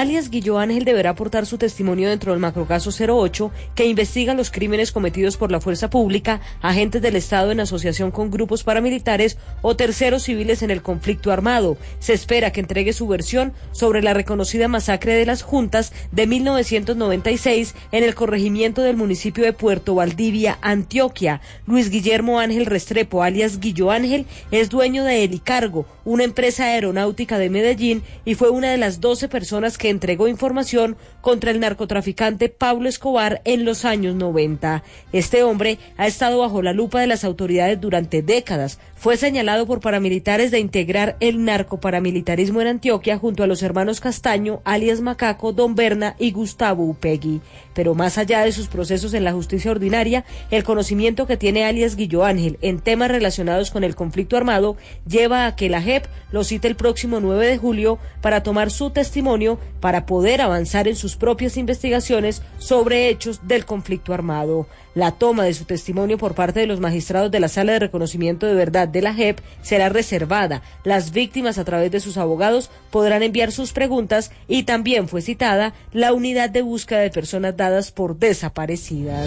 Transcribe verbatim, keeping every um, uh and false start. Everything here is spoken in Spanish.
alias Guillo Ángel deberá aportar su testimonio dentro del macrocaso cero ocho, que investiga los crímenes cometidos por la fuerza pública, agentes del Estado en asociación con grupos paramilitares o terceros civiles en el conflicto armado. Se espera que entregue su versión sobre la reconocida masacre de las Juntas de mil novecientos noventa y seis en el corregimiento del municipio de Puerto Valdivia, Antioquia. Luis Guillermo Ángel Restrepo, alias Guillo Ángel, es dueño de Helicargo, una empresa aeronáutica de Medellín, y fue una de las doce personas que entregó información contra el narcotraficante Pablo Escobar en los años noventa. Este hombre ha estado bajo la lupa de las autoridades durante décadas. Fue señalado por paramilitares de integrar el narcoparamilitarismo en Antioquia junto a los hermanos Castaño, alias Macaco, Don Berna y Gustavo Upegui. Pero más allá de sus procesos en la justicia ordinaria, el conocimiento que tiene alias Guillo Ángel en temas relacionados con el conflicto armado lleva a que la J E P lo cite el próximo nueve de julio para tomar su testimonio para poder avanzar en sus propias investigaciones sobre hechos del conflicto armado. La toma de su testimonio por parte de los magistrados de la Sala de Reconocimiento de Verdad de la J E P será reservada. Las víctimas, a través de sus abogados, podrán enviar sus preguntas, y también fue citada la unidad de búsqueda de personas dadas por desaparecidas.